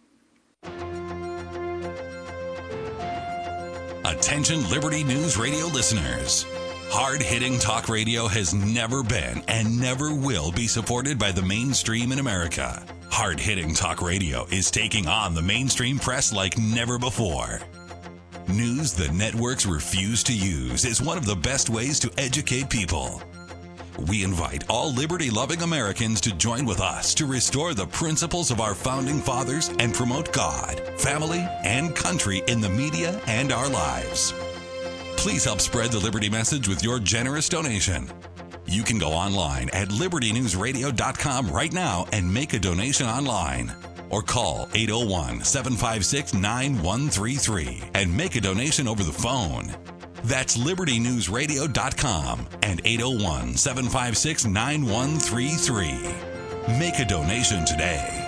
Attention Liberty News Radio listeners. Hard-hitting talk radio has never been and never will be supported by the mainstream in America. Hard-hitting talk radio is taking on the mainstream press like never before. News the networks refuse to use is one of the best ways to educate people. We invite all liberty-loving Americans to join with us to restore the principles of our founding fathers and promote God, family, and country in the media and our lives. Please help spread the Liberty message with your generous donation. You can go online at liberty news radio dot com right now and make a donation online. Or call eight oh one, seven five six, nine one three three and make a donation over the phone. That's liberty news radio dot com and eight oh one, seven five six, nine one three three. Make a donation today.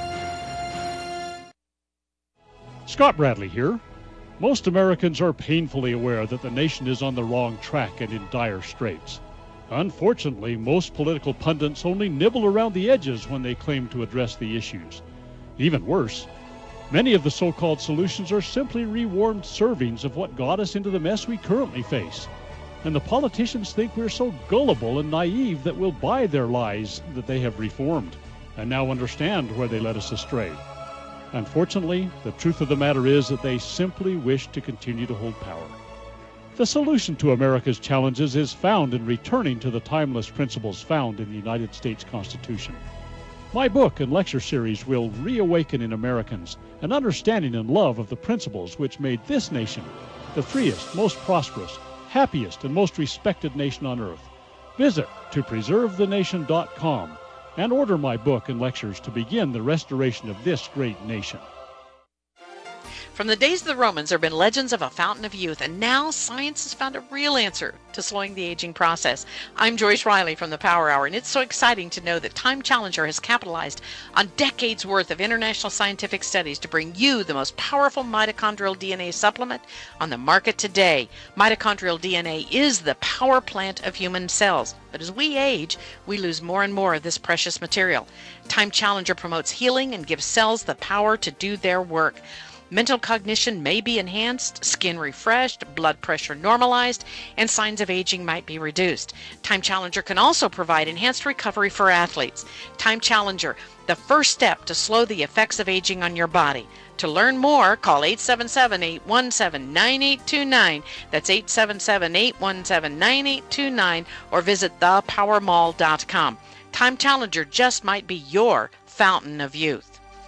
Scott Bradley here. Most Americans are painfully aware that the nation is on the wrong track and in dire straits. Unfortunately, most political pundits only nibble around the edges when they claim to address the issues. Even worse, many of the so-called solutions are simply rewarmed servings of what got us into the mess we currently face. And the politicians think we're so gullible and naive that we'll buy their lies that they have reformed and now understand where they led us astray. Unfortunately, the truth of the matter is that they simply wish to continue to hold power. The solution to America's challenges is found in returning to the timeless principles found in the United States Constitution. My book and lecture series will reawaken in Americans an understanding and love of the principles which made this nation the freest, most prosperous, happiest, and most respected nation on earth. Visit to preserve the nation dot com and order my book and lectures to begin the restoration of this great nation. From the days of the Romans, there have been legends of a fountain of youth, and now science has found a real answer to slowing the aging process. I'm Joyce Riley from the Power Hour, and it's so exciting to know that Time Challenger has capitalized on decades worth of international scientific studies to bring you the most powerful mitochondrial D N A supplement on the market today. Mitochondrial D N A is the power plant of human cells, but as we age, we lose more and more of this precious material. Time Challenger promotes healing and gives cells the power to do their work. Mental cognition may be enhanced, skin refreshed, blood pressure normalized, and signs of aging might be reduced. Time Challenger can also provide enhanced recovery for athletes. Time Challenger, the first step to slow the effects of aging on your body. To learn more, call eight seven seven, eight one seven, nine eight two nine. That's eight seven seven, eight one seven, nine eight two nine, or visit the power mall dot com. Time Challenger just might be your fountain of youth.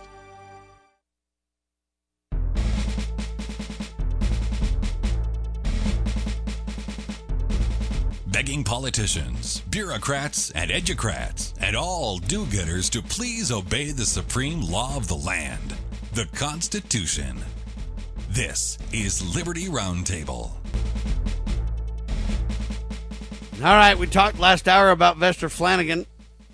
Begging politicians, bureaucrats, and educrats, and all do-gooders to please obey the supreme law of the land, the Constitution. This is Liberty Roundtable. All right, we talked last hour about Vester Flanagan.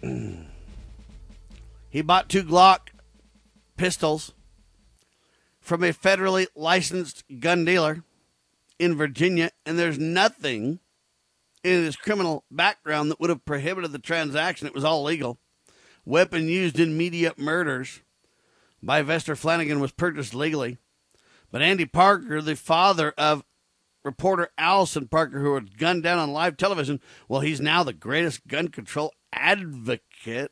He bought two Glock pistols from a federally licensed gun dealer in Virginia, and there's nothing in his criminal background that would have prohibited the transaction. It was all legal. Weapon used in media murders by Vester Flanagan was purchased legally. But Andy Parker, the father of reporter Allison Parker, who was gunned down on live television, well, he's now the greatest gun control advocate,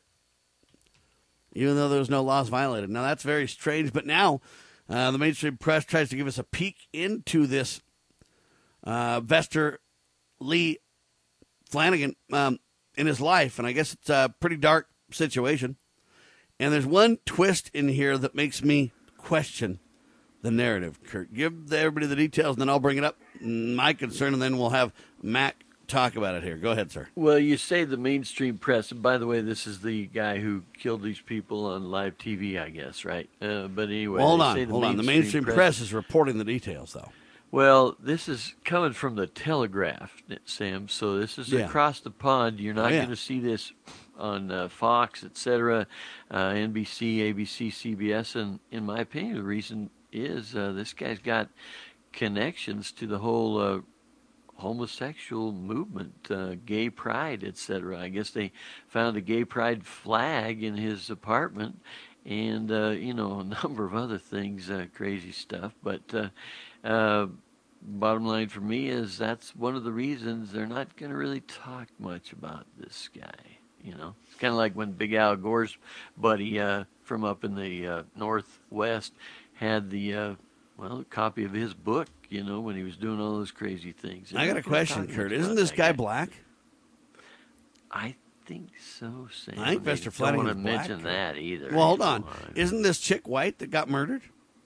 even though there was no laws violated. Now, that's very strange. But now uh, the mainstream press tries to give us a peek into this uh, Vester Lee Flanagan um, in his life, and I guess it's a pretty dark situation. And there's one twist in here that makes me question the narrative. Kurt, give everybody the details, and then I'll bring it up, my concern, and then we'll have Mac talk about it here. Go ahead, sir. Well, you say the mainstream press, and by the way, this is the guy who killed these people on live T V, I guess, right? Uh, but anyway, well, hold they on, say the hold on. The mainstream press, press is reporting the details, though. Well, this is coming from the Telegraph, Sam, so this is yeah. across the pond. You're not oh, yeah. going to see this on uh, Fox, et cetera, uh, N B C, A B C, C B S, and in my opinion, the reason is uh, this guy's got connections to the whole uh, homosexual movement, uh, gay pride, et cetera. I guess they found a gay pride flag in his apartment and, uh, you know, a number of other things, uh, crazy stuff, but... Uh, Uh, bottom line for me is that's one of the reasons they're not going to really talk much about this guy. You know, it's kind of like when Big Al Gore's buddy uh, from up in the uh, Northwest had the uh, well copy of his book. You know, when he was doing all those crazy things. They're I got a question, Kurt. Isn't this guy, guy black? I think so, Sam. I think Vester Flanagan is black. I don't want to mention Kurt. that either. Well, hold on. Isn't this chick white that got murdered?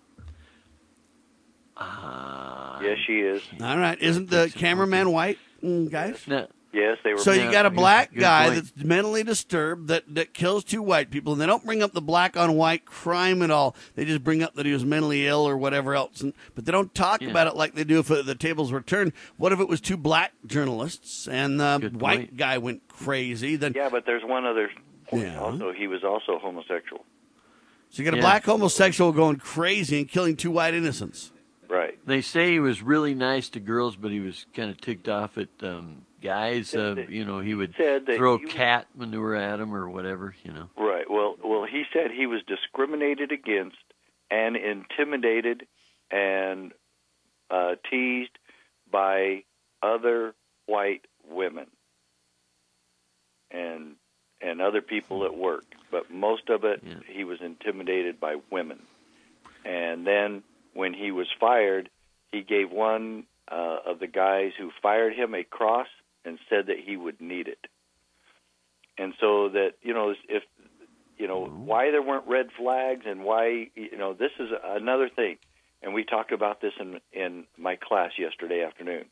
Uh, yes, she is. All right. Isn't the cameraman white, guys? No. Yes, they were. So you got a black guy point. that's mentally disturbed that, that kills two white people, and they don't bring up the black on white crime at all. They just bring up that he was mentally ill or whatever else, and, but they don't talk yeah. about it like they do if the tables were turned. What if it was two black journalists and the white point. guy went crazy? Then yeah, but there's one other point. Yeah. Also, he was also homosexual. So you got a Yeah. black homosexual going crazy and killing two white innocents. Right. They say he was really nice to girls, but he was kind of ticked off at um, guys. Uh, you know, he would said that throw he was- cat manure at them or whatever. You know. Right. Well, well, he said he was discriminated against and intimidated and uh, teased by other white women and and other people at work. But most of it, Yeah. he was intimidated by women. And then when he was fired, he gave one uh, of the guys who fired him a cross and said that he would need it. And so that, you know, if, you know, why there weren't red flags and why, you know, this is another thing. and we talked about this in in my class yesterday afternoon.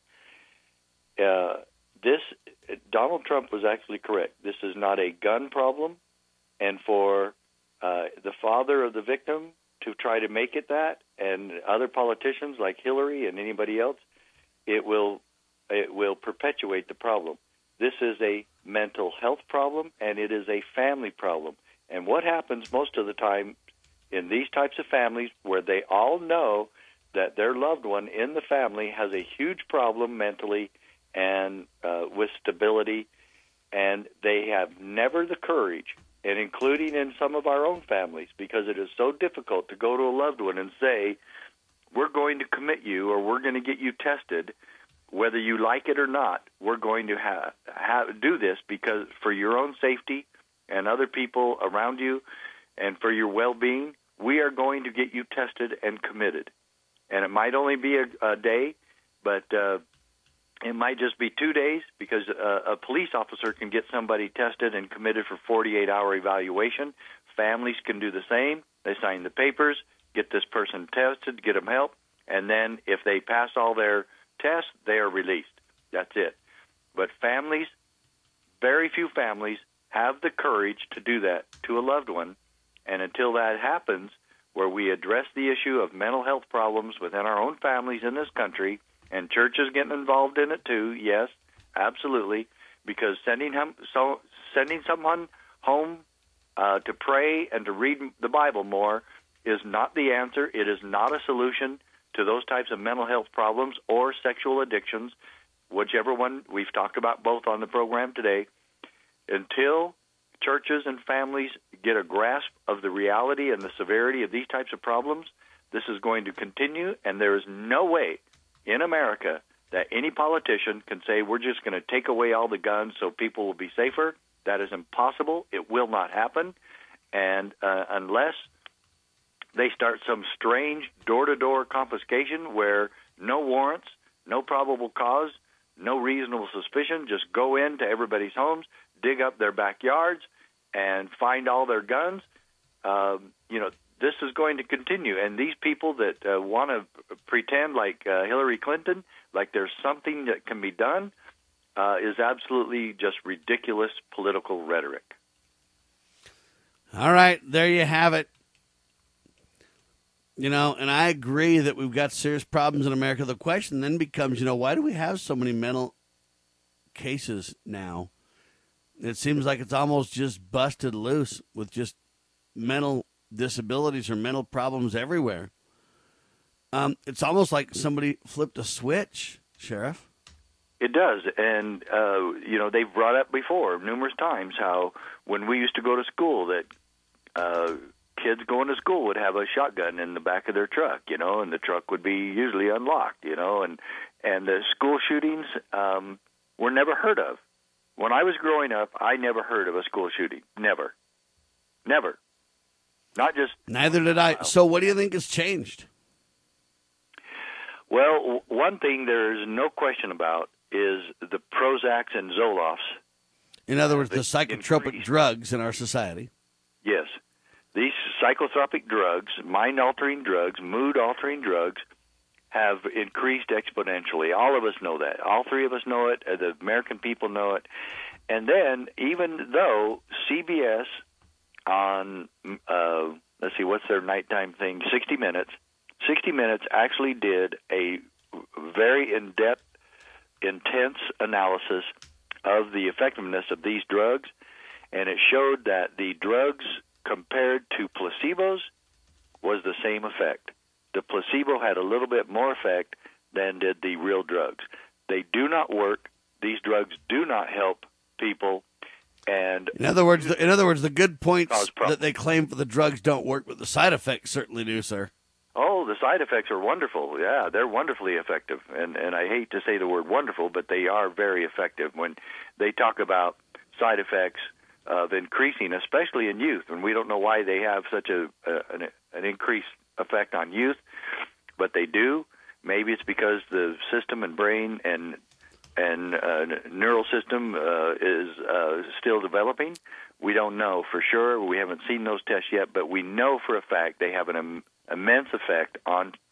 Uh, this Donald Trump was actually correct. This is not a gun problem, and for uh, the father of the victim to try to make it that, and other politicians like Hillary and anybody else, it will it will perpetuate the problem. This is a mental health problem, and it is a family problem. And what happens most of the time in these types of families where they all know that their loved one in the family has a huge problem mentally and uh, with stability, and they have never the courage, and including in some of our own families, because it is so difficult to go to a loved one and say, we're going to commit you or we're going to get you tested, whether you like it or not. We're going to ha- ha- do this because for your own safety and other people around you and for your well-being, we are going to get you tested and committed. And it might only be a, a day, but uh, it might just be two days because a, a police officer can get somebody tested and committed for forty-eight hour evaluation. Families can do the same. They sign the papers, get this person tested, get them help, and then if they pass all their tests, they are released. That's it. But families, very few families, have the courage to do that to a loved one. And until that happens, where we address the issue of mental health problems within our own families in this country, and churches getting involved in it too, yes, absolutely, because sending him, so sending someone home uh, to pray and to read the Bible more is not the answer. It is not a solution to those types of mental health problems or sexual addictions, whichever one. We've talked about both on the program today. Until churches and families get a grasp of the reality and the severity of these types of problems, this is going to continue, and there is no way in America that any politician can say we're just going to take away all the guns so people will be safer. That is impossible. It will not happen. And uh, unless they start some strange door-to-door confiscation where no warrants, no probable cause, no reasonable suspicion, just go into everybody's homes, dig up their backyards, and find all their guns, um, you know, this is going to continue. And these people that uh, want to pretend like uh, Hillary Clinton, like there's something that can be done, uh, is absolutely just ridiculous political rhetoric. All right, there you have it. You know, and I agree that we've got serious problems in America. The question then becomes, you know, why do we have so many mental cases now? It seems like it's almost just busted loose with just mental disabilities or mental problems everywhere. Um, it's almost like somebody flipped a switch, Sheriff. It does, and, uh, you know, they've brought up before numerous times how when we used to go to school that uh, kids going to school would have a shotgun in the back of their truck, you know, and the truck would be usually unlocked, you know, and, and the school shootings um, were never heard of. When I was growing up, I never heard of a school shooting. Never. Never. Not just... Neither did I. So what do you think has changed? Well, one thing there's no question about is the Prozacs and Zolofts. In other words, the, the psychotropic increase. drugs in our society. Yes. These psychotropic drugs, mind-altering drugs, mood-altering drugs, have increased exponentially. All of us know that. All three of us know it. The American people know it. And then, even though C B S on, uh, let's see, what's their nighttime thing, sixty minutes, sixty minutes actually did a very in-depth, intense analysis of the effectiveness of these drugs, and it showed that the drugs compared to placebos was the same effect. The placebo had a little bit more effect than did the real drugs. They do not work. These drugs do not help people. And in other words, the, in other words, the good points that they claim for the drugs don't work, but the side effects certainly do, sir. Oh, the side effects are wonderful. Yeah, they're wonderfully effective. And and I hate to say the word wonderful, but they are very effective when they talk about side effects of increasing, especially in youth. And we don't know why they have such a, a an, an increased effect on youth, but they do. Maybe it's because the system and brain and and uh, neural system uh, is uh, still developing. We don't know for sure. We haven't seen those tests yet, but we know for a fact they have an im- immense effect on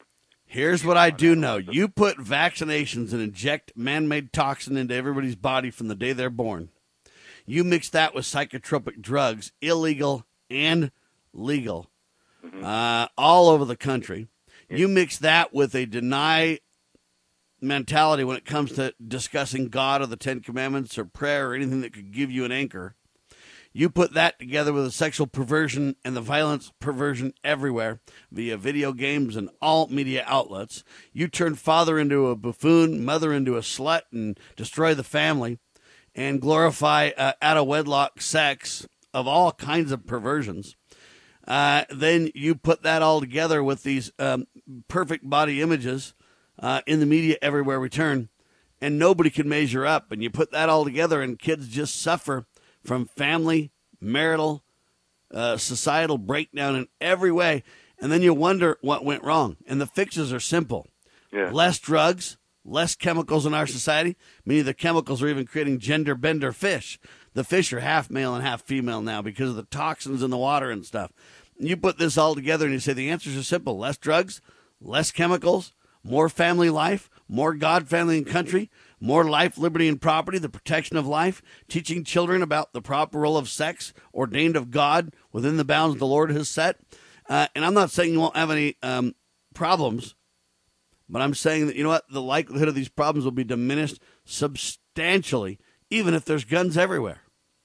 Here's what I do know. You put vaccinations and inject man-made toxin into everybody's body from the day they're born. You mix that with psychotropic drugs, illegal and legal, mm-hmm. uh, all over the country. Yeah. You mix that with a deny mentality when it comes to discussing God or the Ten Commandments or prayer or anything that could give you an anchor. You put that together with the sexual perversion and the violence perversion everywhere via video games and all media outlets. You turn father into a buffoon, mother into a slut, and destroy the family and glorify uh, out-of-wedlock sex of all kinds of perversions. Uh, then you put that all together with these um, perfect body images uh, in the media everywhere we turn, and nobody can measure up. And you put that all together, and kids just suffer from family, marital, uh, societal breakdown in every way. And then you wonder what went wrong. And the fixes are simple. Yeah. Less drugs, less chemicals in our society. Many of the chemicals are even creating gender bender fish. The fish are half male and half female now because of the toxins in the water and stuff. You put this all together and you say the answers are simple. Less drugs, less chemicals, more family life, more God, family, and country, more life, liberty, and property, the protection of life, teaching children about the proper role of sex ordained of God within the bounds the Lord has set. Uh, and I'm not saying you won't have any um, problems, but I'm saying that, you know what, the likelihood of these problems will be diminished substantially, even if there's guns everywhere.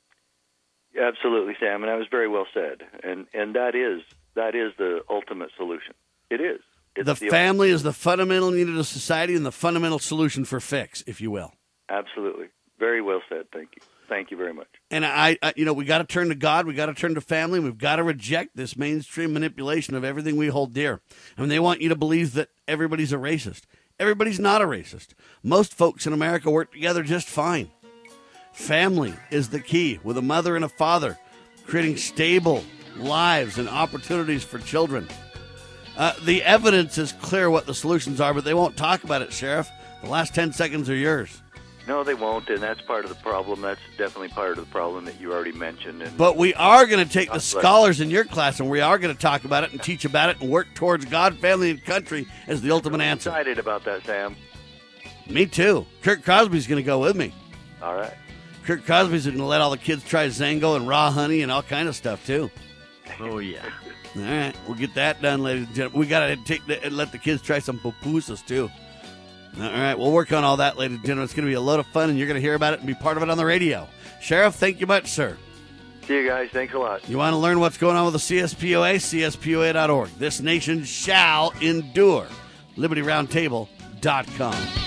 Absolutely, Sam, and that was very well said. And and that is that is the ultimate solution. It is. It's the, the family ultimate. Is the fundamental need of society and the fundamental solution for fix, if you will. Absolutely. Very well said. Thank you. Thank you very much. And I, I you know, we got to turn to God. We got to turn to family. We've got to reject this mainstream manipulation of everything we hold dear. I mean, they want you to believe that everybody's a racist. Everybody's not a racist. Most folks in America work together just fine. Family is the key, with a mother and a father, creating stable lives and opportunities for children. Uh, the evidence is clear what the solutions are, but they won't talk about it, Sheriff. The last ten seconds are yours. No, they won't, and that's part of the problem. That's definitely part of the problem that you already mentioned. And but we are going to take the scholars in your class, and we are going to talk about it and teach about it and work towards God, family, and country as the ultimate I'm answer. Excited about that, Sam. Me too. Kirk Crosby's going to go with me. All right. Kirk Crosby's going to let all the kids try Zango and raw honey and all kind of stuff, too. Oh, yeah. All right. We'll get that done, ladies and gentlemen. We got to take the, let the kids try some pupusas, too. All right. We'll work on all that, ladies and gentlemen. It's going to be a load of fun, and you're going to hear about it and be part of it on the radio. Sheriff, thank you much, sir. See you guys. Thanks a lot. You want to learn what's going on with the C S P O A? C S P O A dot org. This nation shall endure. Liberty Roundtable dot com.